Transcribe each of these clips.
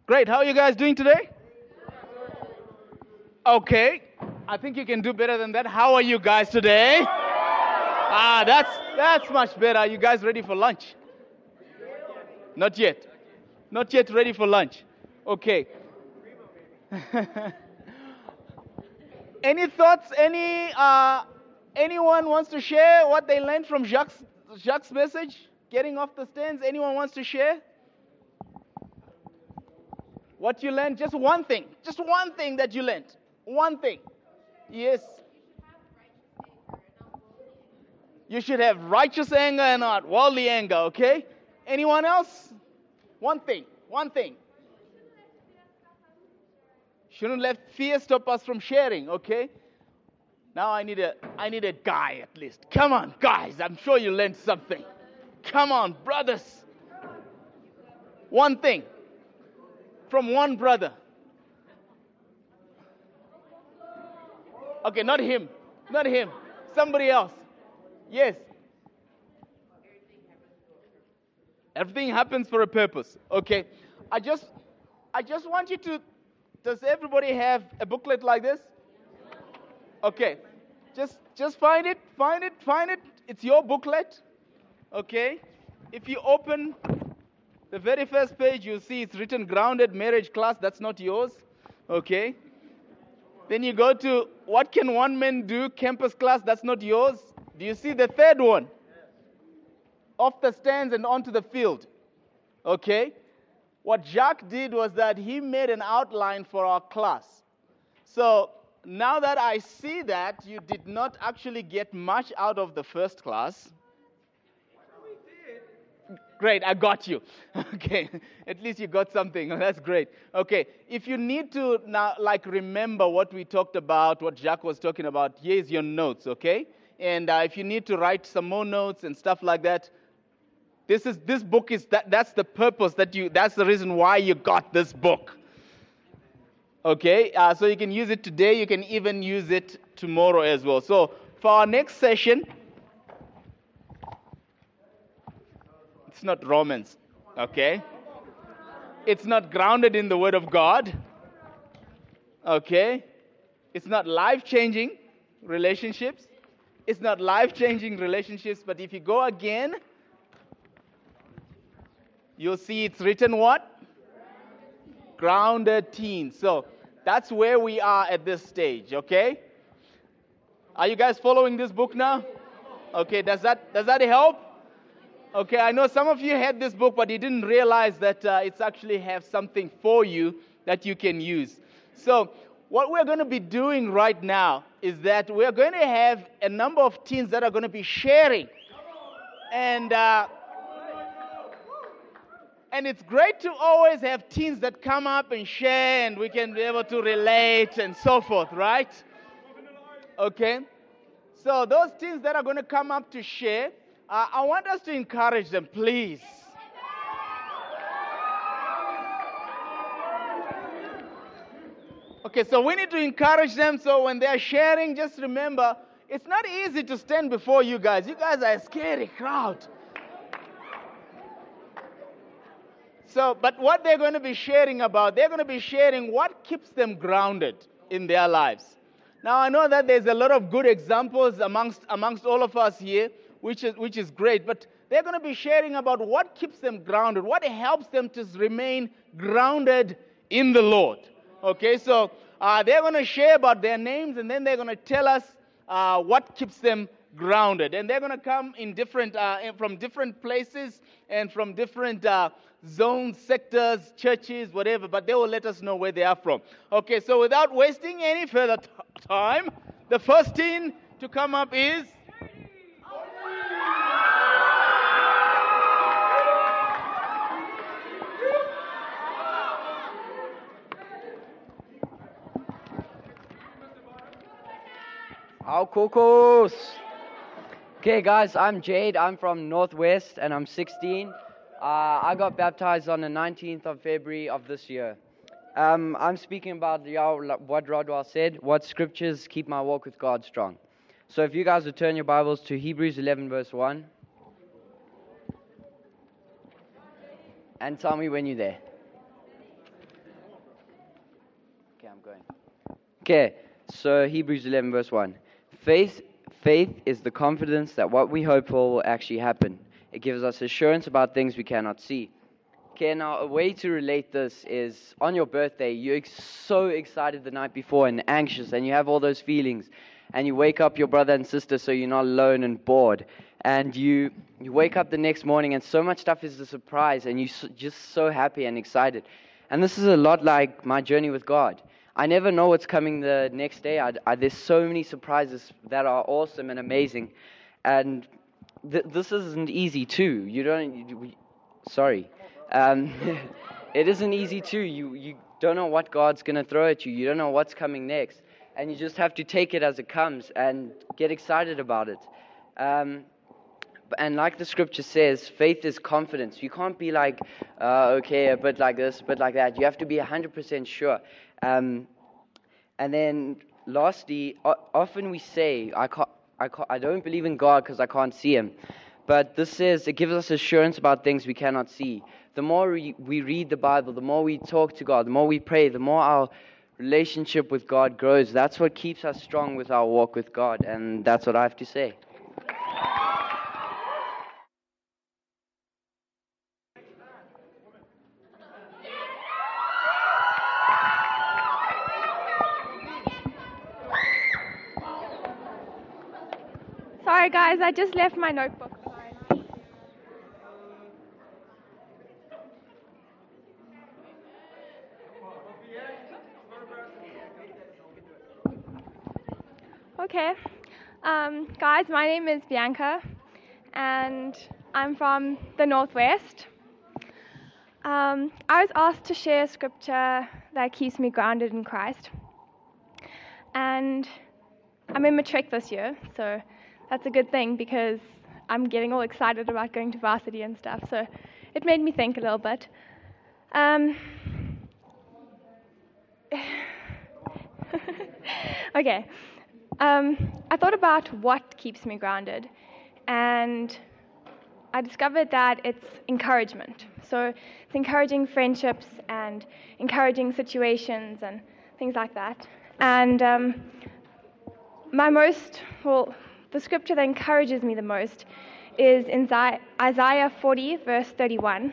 Great. How are you guys doing today? Okay. I think you can do better than that. How are you guys today? That's much better. Are you guys ready for lunch? Not yet. Not yet ready for lunch. Okay. Any thoughts? Anyone wants to share what they learned from Jacques' message? Getting off the stands. Anyone wants to share? What you learned? Just one thing. Just one thing that you learned. One thing. Yes. You should have righteous anger and not worldly anger, okay? Anyone else? One thing. One thing. Shouldn't let fear stop us from sharing, okay? Now I need a guy at least. Come on, guys. I'm sure you learned something. Come on, brothers. One thing. From one brother. Okay, not him. Not him. Somebody else. Yes. Everything happens for a purpose. Okay. I just want you to. Does everybody have a booklet like this? Okay. Just find it. It's your booklet. Okay. If you open the very first page, you'll see it's written Grounded Marriage Class. That's not yours. Okay. Then you go to What Can One Man Do? Campus Class. That's not yours. Do you see the third one? Off the stands and onto the field. Okay. What Jacques did was that he made an outline for our class. So now that I see that you did not actually get much out of the first class. Great, I got you. Okay, at least you got something. That's great. Okay, if you need to now, remember what we talked about, what Jacques was talking about, here's your notes, okay? And if you need to write some more notes and stuff like that, this book is that's the purpose that's the reason why you got this book. Okay, so you can use it today. You can even use it tomorrow as well. So for our next session. It's not Romans, okay? It's not grounded in the Word of God, okay? It's not life-changing relationships. It's not life-changing relationships, but if you go again, you'll see it's written what? Grounded teens. So that's where we are at this stage, okay? Are you guys following this book now? Okay, does that help? Okay, I know some of you had this book, but you didn't realize that it's actually have something for you that you can use. So what we're going to be doing right now is that we're going to have a number of teens that are going to be sharing. And it's great to always have teens that come up and share, and we can be able to relate and so forth, right? Okay. So those teens that are going to come up to share, I want us to encourage them, please. Okay, so we need to encourage them, so when they're sharing, just remember, it's not easy to stand before you guys. You guys are a scary crowd. So, but what they're going to be sharing about, they're going to be sharing what keeps them grounded in their lives. Now, I know that there's a lot of good examples amongst all of us here, which is great, but they're going to be sharing about what keeps them grounded, what helps them to remain grounded in the Lord. Okay, so they're going to share about their names, and then they're going to tell us what keeps them grounded. And they're going to come in from different places and from different zones, sectors, churches, whatever, but they will let us know where they are from. Okay, so without wasting any further time, the first teen to come up is... Kokos. Okay, guys, I'm Jade. I'm from Northwest, and I'm 16. I got baptized on the 19th of February of this year. I'm speaking about what Rodwell said, what scriptures keep my walk with God strong. So if you guys would turn your Bibles to Hebrews 11, verse 1. And tell me when you're there. Okay, I'm going. Okay, so Hebrews 11 verse 1. Faith is the confidence that what we hope for will actually happen. It gives us assurance about things we cannot see. Okay, now a way to relate this is on your birthday, you're so excited the night before and anxious, and you have all those feelings, and you wake up your brother and sister so you're not alone and bored, and you wake up the next morning and so much stuff is a surprise, and you're just so happy and excited. And this is a lot like my journey with God. I never know what's coming the next day. There's so many surprises that are awesome and amazing, and this isn't easy too. It isn't easy too. You don't know what God's going to throw at you. You don't know what's coming next. And you just have to take it as it comes and get excited about it. And like the scripture says, faith is confidence. You can't be like, okay, a bit like this, a bit like that. You have to be 100% sure. And then lastly, often we say, I don't believe in God because I can't see Him. But this says it gives us assurance about things we cannot see. The more we read the Bible, the more we talk to God, the more we pray, the more our relationship with God grows. That's what keeps us strong with our walk with God. And that's what I have to say. Sorry guys, I just left my notebook behind. Okay, guys, my name is Bianca and I'm from the Northwest. I was asked to share a scripture that keeps me grounded in Christ. And I'm in matric this year, so that's a good thing because I'm getting all excited about going to varsity and stuff. So it made me think a little bit. Okay. I thought about what keeps me grounded, and I discovered that it's encouragement. So it's encouraging friendships and encouraging situations and things like that. And the scripture that encourages me the most is in Isaiah 40, verse 31,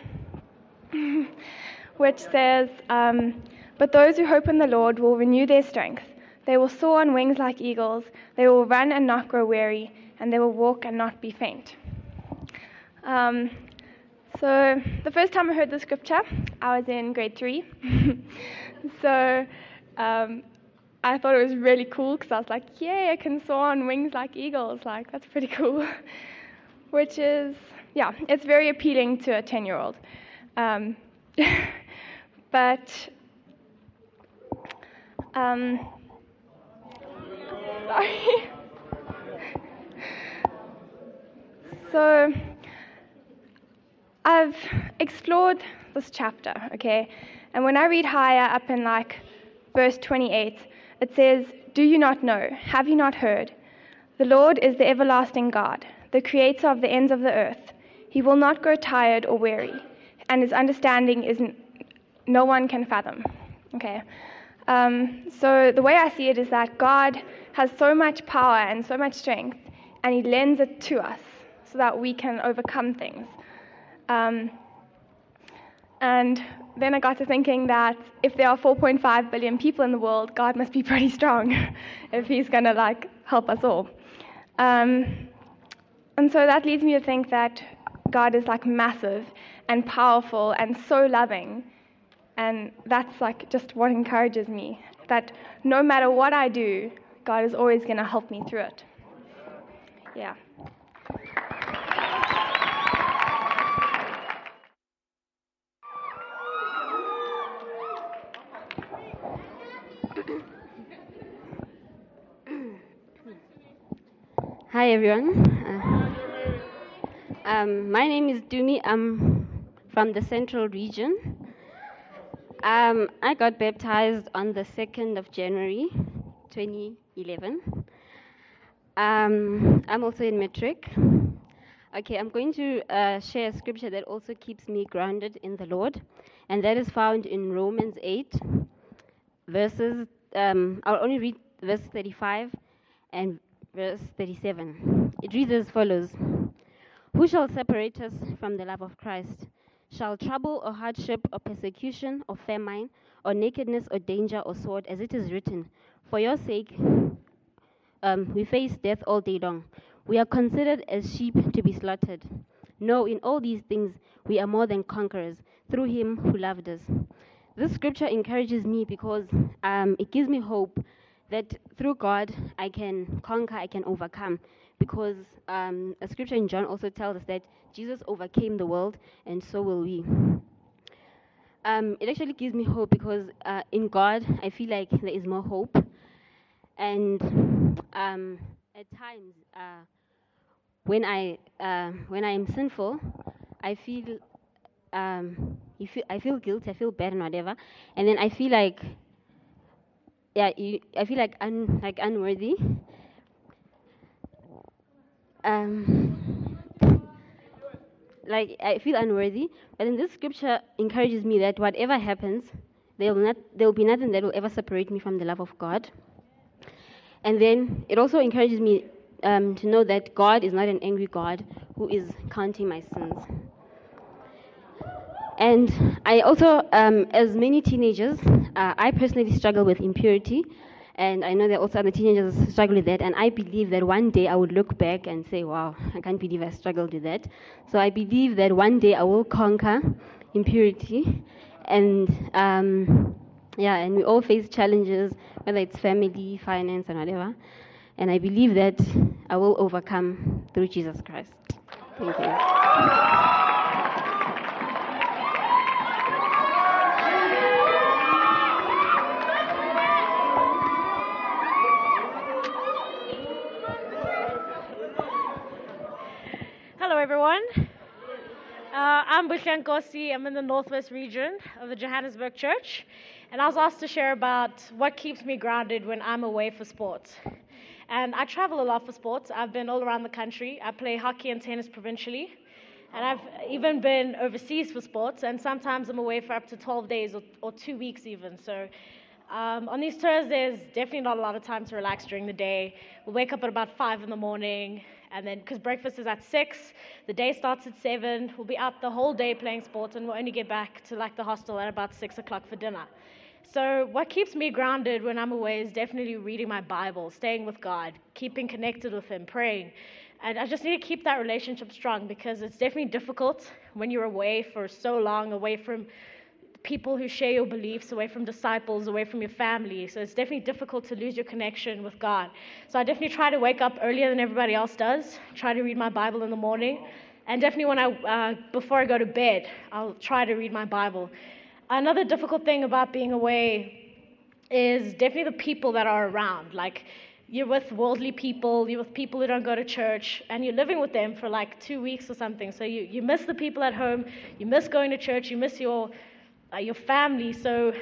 which says, "But those who hope in the Lord will renew their strength. They will soar on wings like eagles. They will run and not grow weary, and they will walk and not be faint." So the first time I heard the scripture, I was in grade 3. So I thought it was really cool because I was like, yay, I can soar on wings like eagles. Like, that's pretty cool. Which is, yeah, it's very appealing to a 10-year-old. But, sorry. So, I've explored this chapter, okay? And when I read higher up in like verse 28, it says, "Do you not know? Have you not heard? The Lord is the everlasting God, the creator of the ends of the earth. He will not grow tired or weary, and his understanding is no one can fathom." Okay. So the way I see it is that God has so much power and so much strength, and He lends it to us so that we can overcome things. And then I got to thinking that if there are 4.5 billion people in the world, God must be pretty strong if He's going to like help us all. And so that leads me to think that God is like massive and powerful and so loving. And that's like just what encourages me, that no matter what I do, God is always going to help me through it. Yeah. Hi everyone. My name is Dumi. I'm from the Central Region. I got baptized on the 2nd of January, 2011. I'm also in matric. Okay, I'm going to share a scripture that also keeps me grounded in the Lord, and that is found in Romans 8, verses. I'll only read verse 35 and verse 37. It reads as follows: Who shall separate us from the love of Christ? Shall trouble or hardship or persecution or famine or nakedness or danger or sword, as it is written, for your sake we face death all day long. We are considered as sheep to be slaughtered. No, in all these things we are more than conquerors through him who loved us. This scripture encourages me because it gives me hope that through God I can conquer, I can overcome. Because a scripture in John also tells us that Jesus overcame the world, and so will we. It actually gives me hope because in God I feel like there is more hope. And at times, when I am sinful, I feel I feel guilt, I feel bad and whatever, and then I feel like I feel like unworthy. Like I feel unworthy, but then this scripture encourages me that whatever happens, there will be nothing that will ever separate me from the love of God. And then it also encourages me to know that God is not an angry God who is counting my sins. And I also, as many teenagers, I personally struggle with impurity. And I know that also other teenagers struggle with that. And I believe that one day I would look back and say, wow, I can't believe I struggled with that. So I believe that one day I will conquer impurity. And and we all face challenges, whether it's family, finance, and whatever. And I believe that I will overcome through Jesus Christ. Thank you. Hello, everyone. I'm Bushan Kosi. I'm in the Northwest region of the Johannesburg Church. And I was asked to share about what keeps me grounded when I'm away for sports. And I travel a lot for sports. I've been all around the country. I play hockey and tennis provincially. And I've even been overseas for sports. And sometimes I'm away for up to 12 days or 2 weeks even. So on these tours, there's definitely not a lot of time to relax during the day. We'll wake up at about 5 in the morning. And then, because breakfast is at 6, the day starts at 7. We'll be out the whole day playing sports, and we'll only get back to like the hostel at about 6 o'clock for dinner. So what keeps me grounded when I'm away is definitely reading my Bible, staying with God, keeping connected with Him, praying. And I just need to keep that relationship strong because it's definitely difficult when you're away for so long, away from people who share your beliefs, away from disciples, away from your family. So it's definitely difficult to lose your connection with God. So I definitely try to wake up earlier than everybody else does, try to read my Bible in the morning. And definitely before I go to bed, I'll try to read my Bible. Another difficult thing about being away is definitely the people that are around. Like, you're with worldly people, you're with people who don't go to church, and you're living with them for like 2 weeks or something. So you miss the people at home, you miss going to church, you miss your family. So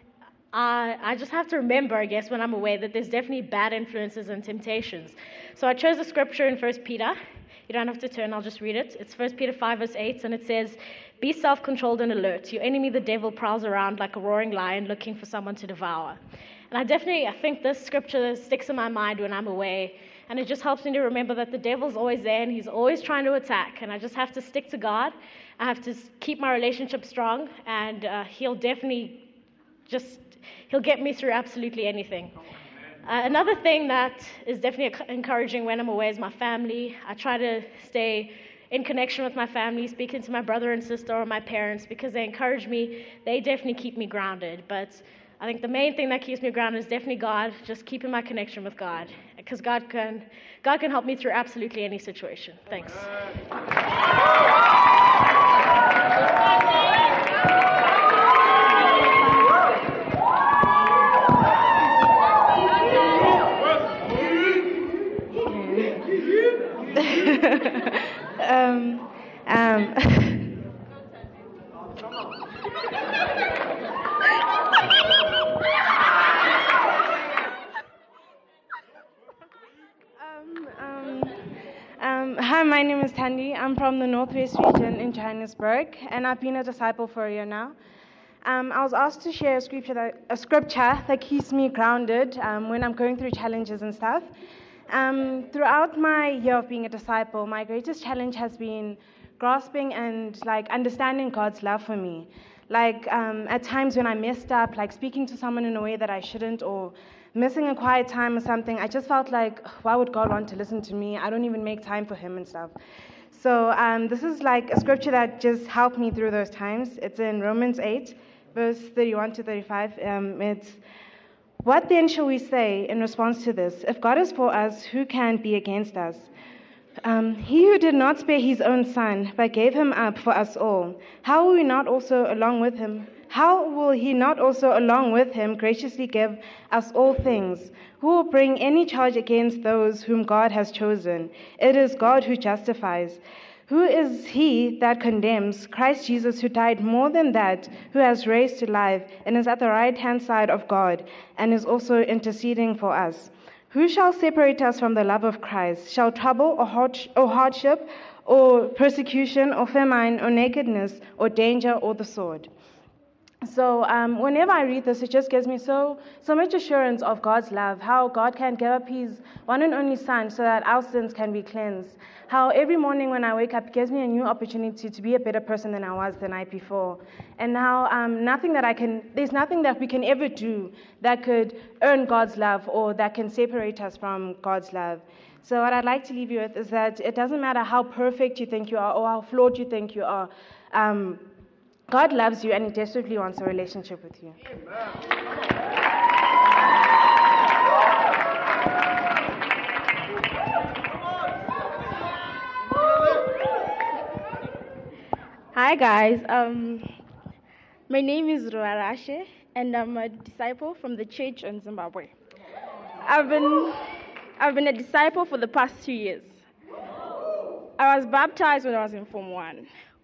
I just have to remember, I guess, when I'm away, that there's definitely bad influences and temptations. So I chose a scripture in 1 Peter. You don't have to turn, I'll just read it. It's 1 Peter 5 verse 8, and it says, "Be self-controlled and alert. Your enemy, the devil, prowls around like a roaring lion looking for someone to devour." And I think this scripture sticks in my mind when I'm away. And it just helps me to remember that the devil's always there and he's always trying to attack. And I just have to stick to God. I have to keep my relationship strong. And he'll definitely he'll get me through absolutely anything. Another thing that is definitely encouraging when I'm away is my family. I try to stay in connection with my family, speaking to my brother and sister or my parents because they encourage me. They definitely keep me grounded. But I think the main thing that keeps me grounded is definitely God, just keeping my connection with God. Because God can help me through absolutely any situation. Thanks. Hi, my name is Tandy. I'm from the Northwest region in Johannesburg, and I've been a disciple for a year now. I was asked to share a scripture that keeps me grounded when I'm going through challenges and stuff. Throughout my year of being a disciple, my greatest challenge has been grasping and understanding God's love for me. At times when I messed up, speaking to someone in a way that I shouldn't, or missing a quiet time or something, I just felt like, why would God want to listen to me? I don't even make time for Him and stuff. So this is a scripture that just helped me through those times. It's in Romans 8, verse 31 to 35. It's, what then shall we say in response to this? If God is for us, who can be against us? He who did not spare his own son, but gave him up for us all, how will he not also along with him graciously give us all things? Who will bring any charge against those whom God has chosen? It is God who justifies. Who is he that condemns? Christ Jesus, who died, more than that, who has raised to life and is at the right hand side of God, and is also interceding for us. Who shall separate us from the love of Christ? Shall trouble or hardship or persecution or famine or nakedness or danger or the sword? So whenever I read this, it just gives me so much assurance of God's love, how God can give up His one and only Son so that our sins can be cleansed. How every morning when I wake up, it gives me a new opportunity to be a better person than I was the night before. And how there's nothing that we can ever do that could earn God's love or that can separate us from God's love. So what I'd like to leave you with is that it doesn't matter how perfect you think you are or how flawed you think you are. God loves you and He desperately wants a relationship with you. Hi guys, my name is Ruarashe and I'm a disciple from the church in Zimbabwe. I've been a disciple for the past 2 years. I was baptized when I was in Form 1.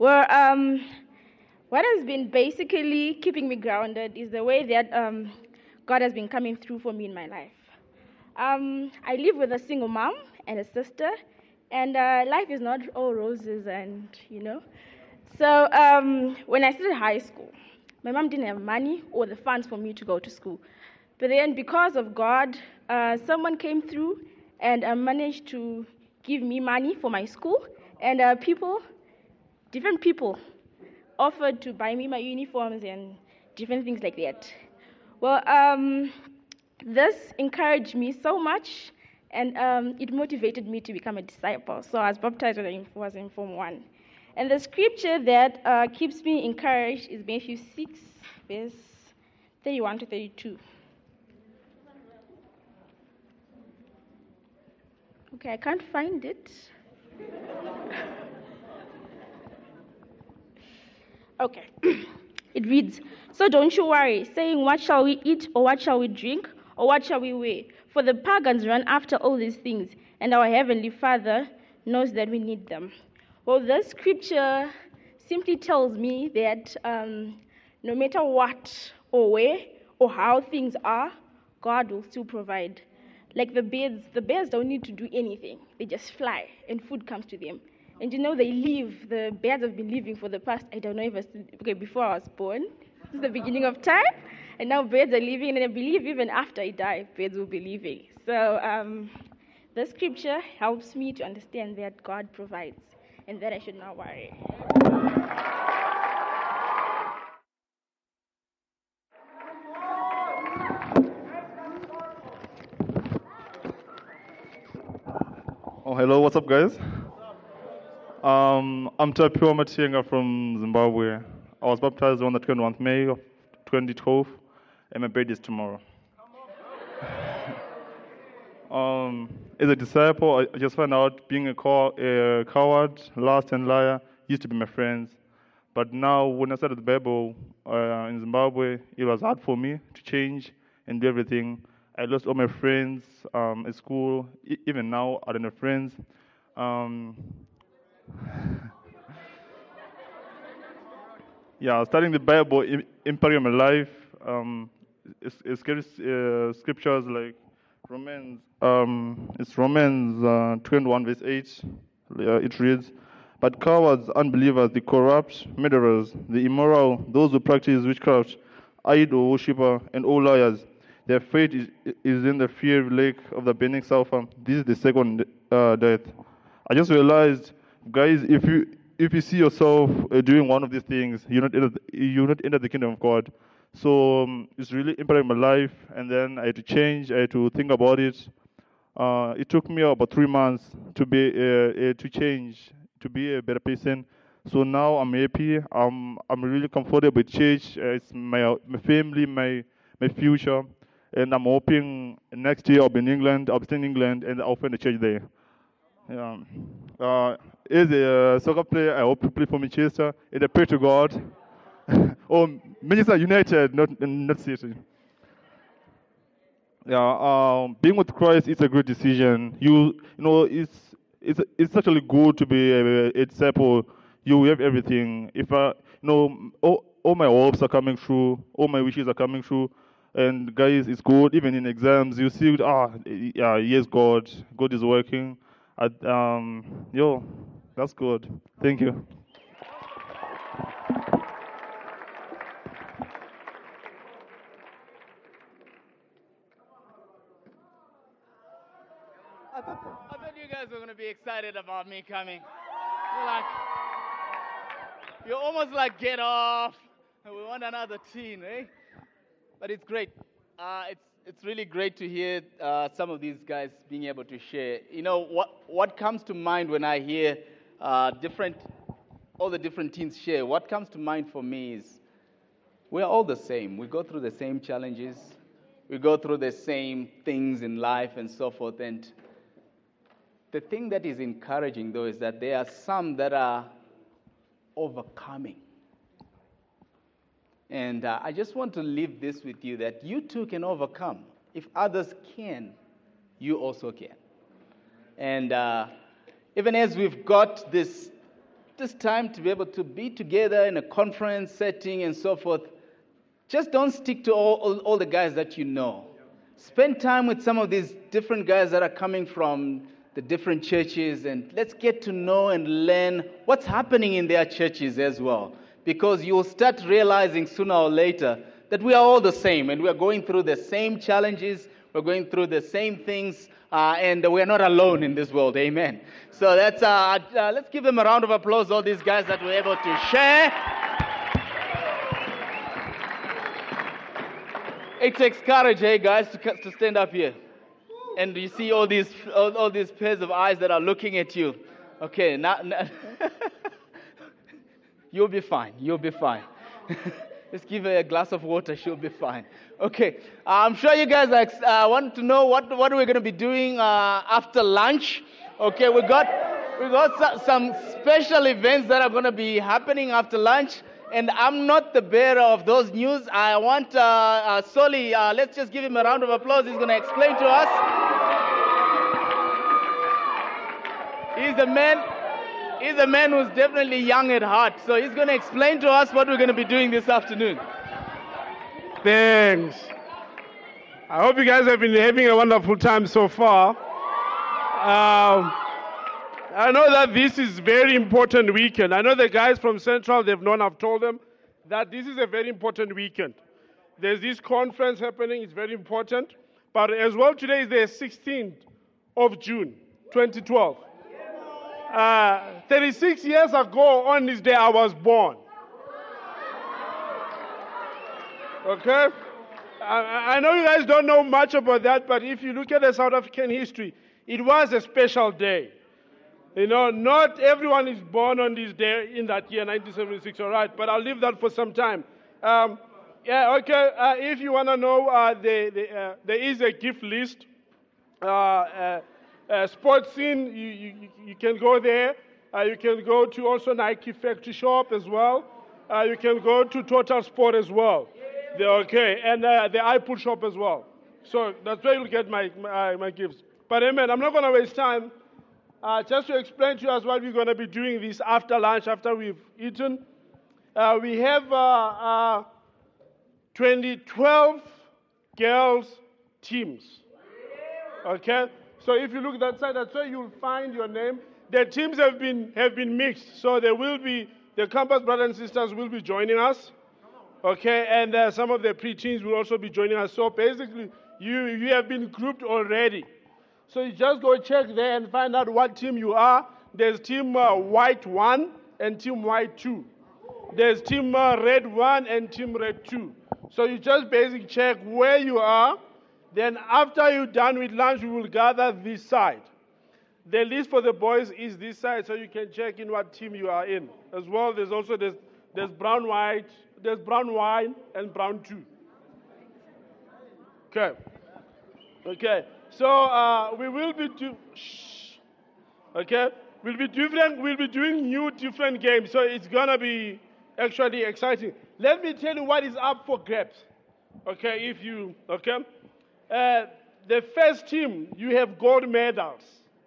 What has been basically keeping me grounded is the way that God has been coming through for me in my life. I live with a single mom and a sister, and life is not all roses and, So when I started high school, my mom didn't have money or the funds for me to go to school. But then because of God, someone came through and managed to give me money for my school, and different people offered to buy me my uniforms and different things like that. Well, this encouraged me so much, and it motivated me to become a disciple. So I was baptized when I was in Form 1. And the scripture that keeps me encouraged is Matthew 6, verse 31 to 32. Okay, I can't find it. Okay, it reads, "So don't you worry, saying, what shall we eat, or what shall we drink, or what shall we wear? For the pagans run after all these things, and our Heavenly Father knows that we need them." Well, this scripture simply tells me that no matter what, or where, or how things are, God will still provide. Like the birds don't need to do anything. They just fly, and food comes to them. And they live, the birds have been living for the past, I don't know if before I was born, since the beginning of time, and now birds are living, and I believe even after I die, birds will be living. So the scripture helps me to understand that God provides, and that I should not worry. Oh, hello, what's up, guys? I'm Tapio Matienga from Zimbabwe. I was baptized on the 21st May of 2012, and my birthday is tomorrow. As a disciple, I just found out being a coward, lust, and liar used to be my friends. But now, when I started the Bible in Zimbabwe, it was hard for me to change and do everything. I lost all my friends at school. Even now, I don't have friends. Studying the Bible impacted my life. It's scriptures like Romans 21 verse 8. It reads, But cowards, unbelievers, the corrupt, murderers, the immoral, those who practice witchcraft, idol worshipper, and all liars, their fate is in the fiery lake of the burning sulfur. This is the second death. I just realized, guys, if you see yourself doing one of these things, you're not enter the kingdom of God. So it's really impacting my life, and then I had to change. I had to think about it. It took me about 3 months to change, to be a better person. So now I'm happy. I'm really comfortable with church. It's my family, my future, and I'm hoping next year I'll be in England. I'll be staying in England, and I'll find a church there. Yeah. As a soccer player, I hope to play for Manchester. And I pray to God. Oh, Manchester United, not City. Yeah. Being with Christ is a great decision. You know, it's actually good to be a disciple. You have everything. If all my hopes are coming true, all my wishes are coming true, and guys, it's good. Even in exams, you see, yes, God is working. That's good. Thank you. I thought you guys were going to be excited about me coming. You're almost like, get off. We want another teen, eh? But it's great. It's really great to hear some of these guys being able to share. You know, what comes to mind when I hear all the different teens share, what comes to mind for me is we're all the same. We go through the same challenges. We go through the same things in life and so forth. And the thing that is encouraging, though, is that there are some that are overcoming. And I just want to leave this with you, that you too can overcome. If others can, you also can. And even as we've got this time to be able to be together in a conference setting and so forth, just don't stick to all the guys that you know. Spend time with some of these different guys that are coming from the different churches, and let's get to know and learn what's happening in their churches as well. Because you'll start realizing sooner or later that we are all the same, and we are going through the same challenges, we're going through the same things, and we're not alone in this world. Amen. So that's let's give them a round of applause, all these guys that were able to share. It takes courage, hey guys, to stand up here. And you see all these pairs of eyes that are looking at you. Okay, now you'll be fine. You'll be fine. Just give her a glass of water. She'll be fine. Okay, I'm sure you guys want to know what are we going to be doing after lunch. Okay, we got some special events that are going to be happening after lunch. And I'm not the bearer of those news. I want Soli, let's just give him a round of applause. He's going to explain to us. He's a man who's definitely young at heart. So he's going to explain to us what we're going to be doing this afternoon. Thanks. I hope you guys have been having a wonderful time so far. I know that this is a very important weekend. I know the guys from Central, I've told them that this is a very important weekend. There's this conference happening, it's very important. But as well, today is the 16th of June, 2012. 36 years ago, on this day, I was born. Okay? I know you guys don't know much about that, but if you look at the South African history, it was a special day. You know, not everyone is born on this day in that year, 1976, all right? But I'll leave that for some time. If you want to know, there is a gift list. Sports scene, you can go there. You can go to also Nike Factory Shop as well. You can go to Total Sport as well. And the iPool shop as well. So that's where you'll get my gifts. But amen, I'm not going to waste time. Just to explain to you as what we're going to be doing this after lunch, after we've eaten. We have 12 girls teams. Okay? So if you look that side, that's where you'll find your name. the teams have been mixed. So the campus brothers and sisters will be joining us. Okay, and some of the pre-teens will also be joining us. So basically, you have been grouped already. So you just go check there and find out what team you are. There's team white 1 and team white 2. There's team red 1 and team red 2. So you just basically check where you are. Then after you're done with lunch, we will gather this side. The list for the boys is this side, so you can check in what team you are in. As well, there's brown white, there's brown wine and brown 2. Okay. So we will be we'll be doing new different games. So it's gonna be actually exciting. Let me tell you what is up for grabs. The first team, you have gold medals.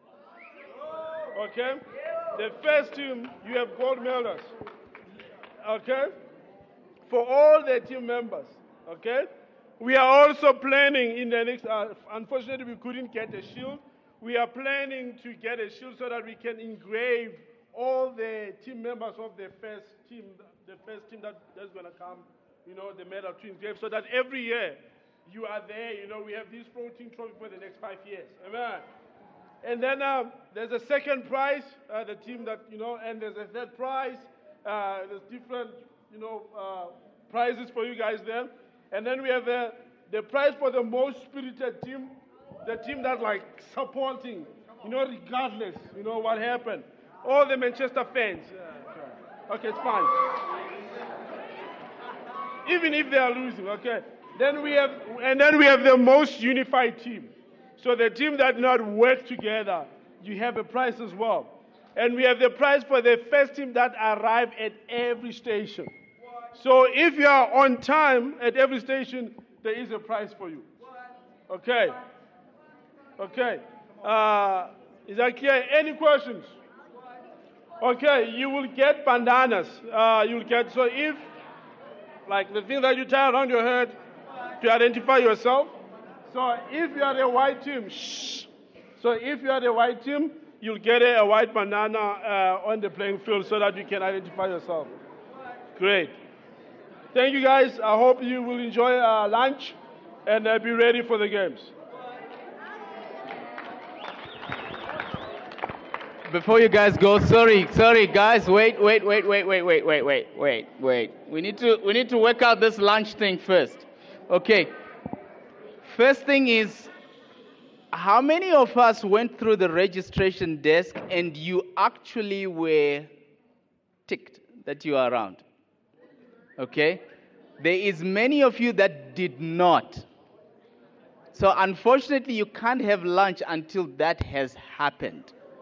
Okay? The first team, you have gold medals. Okay? For all the team members. Okay? We are also planning in the next, unfortunately we couldn't get a shield. We are planning to get a shield so that we can engrave all the team members of the first team that's going to come, the medal to engrave, so that every year you are there, we have this floating trophy for the next 5 years. Amen. And then there's a second prize, the team that, and there's a third prize. There's different, prizes for you guys there. And then we have the prize for the most spirited team, the team that supporting, regardless, what happened. All the Manchester fans. Okay, it's fine. Even if they are losing, okay. Then we have the most unified team. So the team that not work together, you have a prize as well. And we have the prize for the first team that arrive at every station. So if you are on time at every station, there is a prize for you. Okay. Is that clear? Any questions? Okay, you will get bandanas. So if, the thing that you tie around your head to identify yourself. So if you are the white team, So if you are the white team, you'll get a white banana on the playing field so that you can identify yourself. Great. Thank you, guys. I hope you will enjoy lunch and be ready for the games. Before you guys go, sorry, guys, wait. We need to work out this lunch thing first. Okay. First thing is, how many of us went through the registration desk and you actually were ticked that you are around? Okay? There is many of you that did not. So unfortunately, you can't have lunch until that has happened.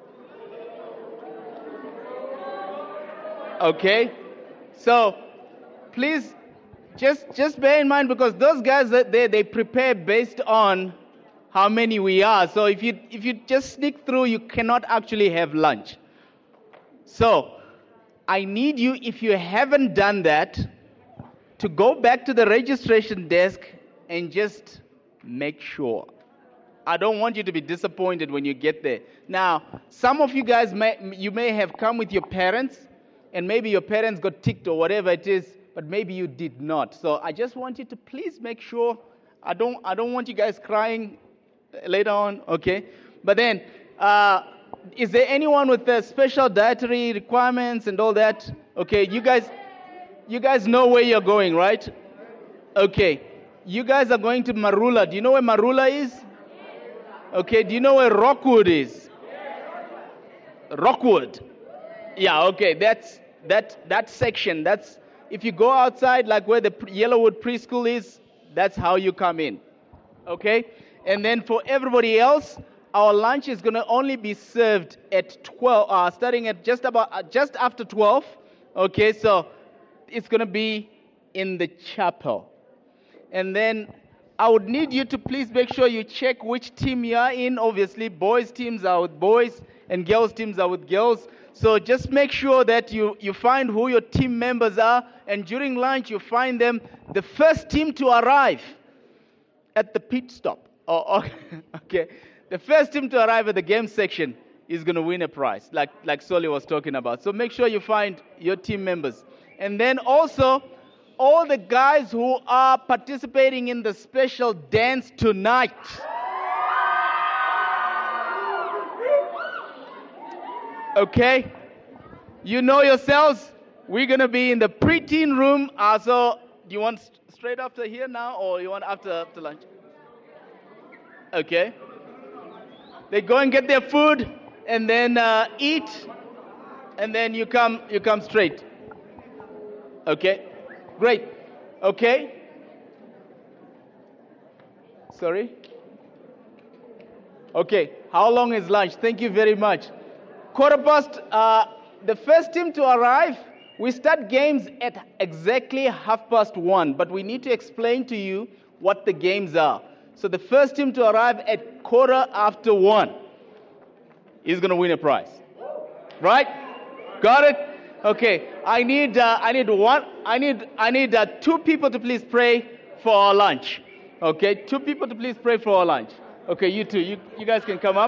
Okay? So please just bear in mind, because those guys they prepare based on how many we are. So if you just sneak through, you cannot actually have lunch. So I need you, if you haven't done that, to go back to the registration desk and just make sure. I don't want you to be disappointed when you get there. Now, some of you guys may have come with your parents, and maybe your parents got ticked or whatever it is, but maybe you did not. So I just want you to please make sure. I don't want you guys crying later on, okay? But then, is there anyone with the special dietary requirements and all that? Okay, you guys know where you're going, right? Okay, you guys are going to Marula. Do you know where Marula is? Okay, do you know where Rockwood is? Rockwood. Yeah, okay, that section, that's, if you go outside, like where the Yellowwood preschool is, that's how you come in. Okay? And then for everybody else, our lunch is going to only be served at 12, starting at just after 12. Okay, so it's going to be in the chapel. And then I would need you to please make sure you check which team you are in. Obviously, boys' teams are with boys and girls' teams are with girls. So just make sure that you find who your team members are, and during lunch you find them, the first team to arrive at the pit stop. Okay, the first team to arrive at the game section, is going to win a prize, like Soli was talking about. So make sure you find your team members. And then also, all the guys who are participating in the special dance tonight. Okay? You know yourselves, we're going to be in the preteen room. So do you want straight after here now, or you want after lunch? Okay. They go and get their food, and then eat, and then you come straight. Okay? Great. Okay? Sorry? Okay. How long is lunch? Thank you very much. 1:15, the first team to arrive, we start games at exactly 1:30, but we need to explain to you what the games are. So the first team to arrive at 1:15 is going to win a prize. Right? Got it? Okay. I need two people to please pray for our lunch. Okay? 2 people to please pray for our lunch. Okay, you two. You guys can come up.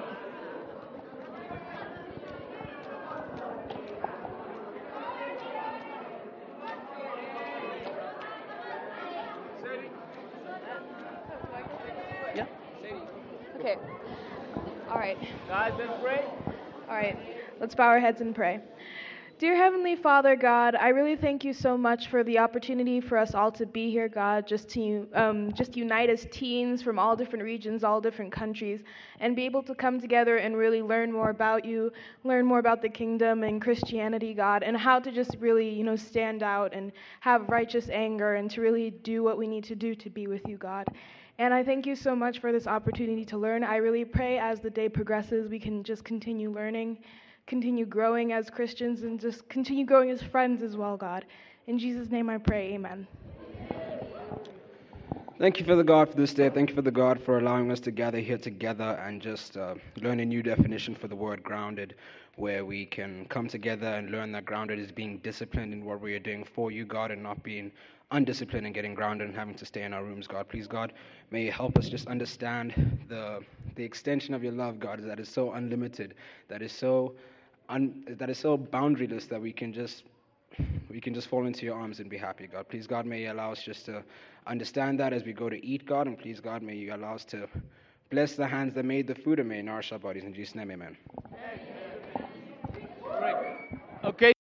Okay. All right. Guys, let's pray. All right. Let's bow our heads and pray. Dear Heavenly Father, God, I really thank you so much for the opportunity for us all to be here, God, just unite as teens from all different regions, all different countries, and be able to come together and really learn more about you, learn more about the kingdom and Christianity, God, and how to just really, stand out and have righteous anger and to really do what we need to do to be with you, God. And I thank you so much for this opportunity to learn. I really pray as the day progresses, we can just continue learning, continue growing as Christians, and just continue growing as friends as well, God. In Jesus' name I pray, amen. Thank you, Father God, for this day. Thank you, Father God, for allowing us to gather here together and just learn a new definition for the word grounded, where we can come together and learn that grounded is being disciplined in what we are doing for you, God, and not being undisciplined and getting grounded and having to stay in our rooms, God. Please, God, may you help us just understand the extension of your love, God, that is so unlimited, that is so boundaryless, that we can just fall into your arms and be happy, God. Please, God, may you allow us just to understand that as we go to eat, God, and please, God, may you allow us to bless the hands that made the food and may nourish our bodies. In Jesus' name, amen. Okay.